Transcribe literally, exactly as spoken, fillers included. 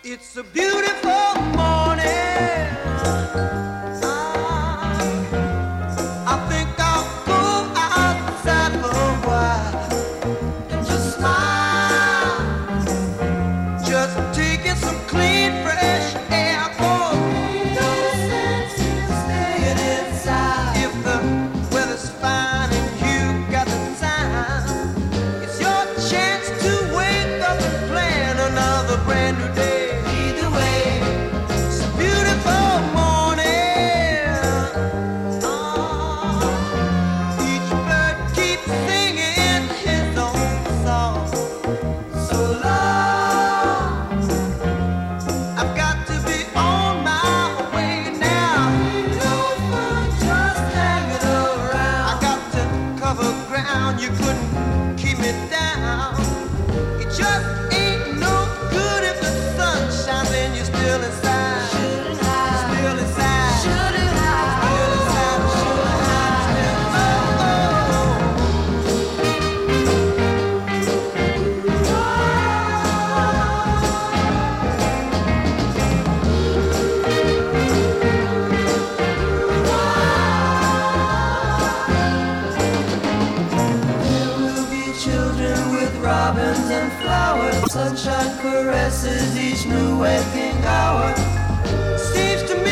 It's a beautiful morning. I think I'll go outside for a while and just smile, just taking some clean, fresh air. For no sense in staying inside. If the weather's fine and you got the time, it's your chance to wake up and plan another brand new day. Either way, it's a beautiful morning. Oh, each bird keeps singing his own song. So long, I've got to be on my way now. No fun just hanging around. I got to cover ground, you couldn't keep me down. It just ain't no good if the sun shines and you're still inside. Shouldn't hide. Still inside. Shouldn't hide. Still inside. Shouldn't hide. Still inside. There will be children with robins and flowers. Sunshine caresses each new waking hour. Seems to